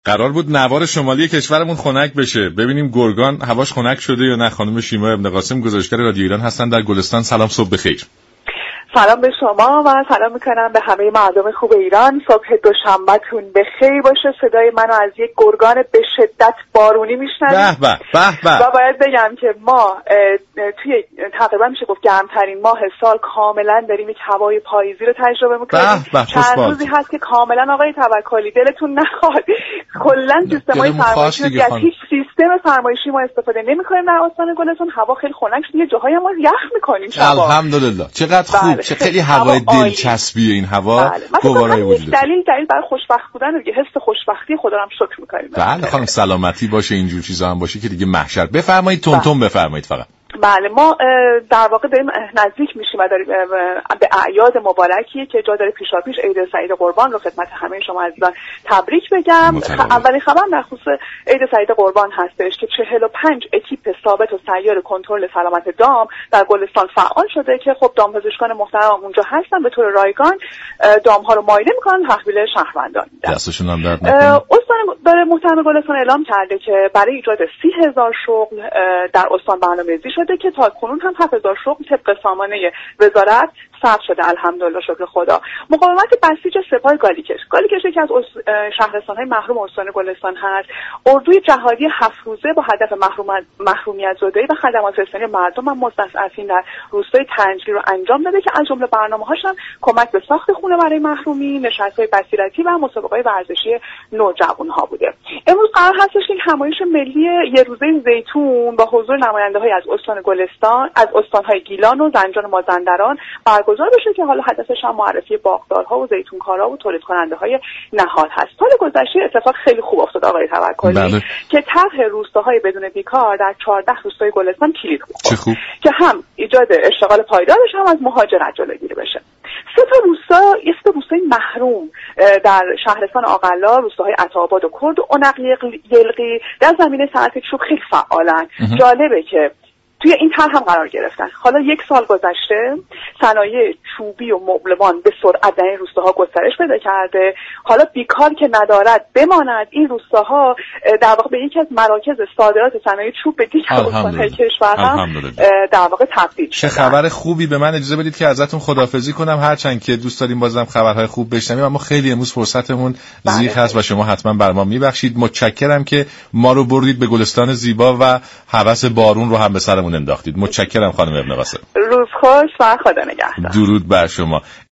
قرار بود نوار شمالی کشورمون خنک بشه. ببینیم گرگان هواش خنک شده یا نه. خانم شیما ابن قاسم گزارشگر رادیو ایران هستن در گلستان. سلام، صبح بخیر. سلام به شما و سلام میکنم به همه مردم خوب ایران. صبح دوشنبهتون بخیر باشه. صدای منو از یک گرگان به شدت بارونی میشنوید. به به به. و باید بگم که ما توی تقریبا میشه گفت گرمترین ماه سال کاملا داریم یک هوای پاییزی رو تجربه میکنیم. چند روزی هست که کاملا آقای توکلی دلتون نخواد کلا سیستمای فرمایشی از هیچ سیستم فرمایشی ما استفاده نمیکنیم در استان گلستان. هوا خیلی خنک شده، یه جاهایی ما یخ میکنیم شبا. الحمدلله. چقدر خوب. چه خیلی هوای دلچسبیه این هوا. گوارای وجود دلیل برای خوشبخت بودن دیگه، حس خوشبختی خدا رو هم شکر می‌کنیم. بله خانم، سلامتی باشه، اینجور چیزا هم باشه که دیگه محشر. بفرمایید تون بفرمایید فقط. بله، ما در واقع داریم نزدیک میشیم و داریم به اعیاد مبارکی که جا داره پیشاپیش عید سعید قربان رو خدمت همه شما عزیزان تبریک بگم. اولین خبر در خصوص عید سعید قربان هستش که 45 اکیپ ثابت و سیار کنترل سلامت دام در گلستان فعال شده که خب دامپزشکان محترم اونجا هستن، به طور رایگان دام ها رو معاینه میکنن، تحویل شهروندان میدن. دستشون هم درد نکنه. استان داره محترم گلستان اعلام کرده که برای ایجاد 30,000 شغل در استان برنامه‌ریزی شده که تا کنون هم 7,000 شغل طبق سامانه وزارت ثبت شده. الحمدلله، شکر خدا. مقاومت بسیج سپاه گالیکش یکی از شهرستان‌های محروم استان گلستان هست. اردوی جهادی 7 روزه با هدف محرومیت زدایی و خدمات رسانی مردم و مستضعفین در روستای تنجلی رو انجام داده که از جمله برنامه‌هاش هم کمک به ساخت خونه برای محرومین، نشست‌های بصیرتی و مسابقه‌های ورزشی نوجوان‌ها بوده. امروز قرار هستش که همایش ملی یه روزه زیتون با حضور نماینده‌های از استان گلستان، از استان‌های گیلان و زنجان و مازندران برگزار بشه که حالا هدفش هم معرفی باغدارها و زیتونکارا و تولید کننده‌های نهاد هست. سال گذشته اتفاق خیلی خوب افتاد آقای توکلی که طرح روستاهای بدون بیکار در 14 روستای گلستان کلید بود که هم ایجاد اشتغال پایدار بشه، هم از مهاجرت جلوگیری بشه. سه تا روستای محروم در شهرستان آقلا، روستاهای عطاآباد و کرد و عنق یلقی در زمینه صنعت چوب خیلی فعالن. جالبه که توی این طرح هم قرار گرفتن. حالا 1 سال گذشته صنایع چوبی و مبلمان به سرعت در این روستاها گسترش پیدا کرده. حالا بیکار که ندارد بماند. این روستاها در واقع به یکی از مراکز صادرات صنایع چوب به دیگر استان‌های کشور هم در واقع تبدیل شده. چه خبر خوبی. به من اجازه بدید که ازتون خداحافظی کنم، هرچند که دوست داریم بازم خبرهای خوب بشنویم، اما خیلی امروز فرصتمون ضیق هست و شما حتما بر ما میبخشید. متشکرم که ما رو بردید به گلستان زیبا و هوس بارون رو هم به سرمون انداختید. متشکرم خانم ابن قاسم. روز خوش و خدا نگهدار. درود بر شما.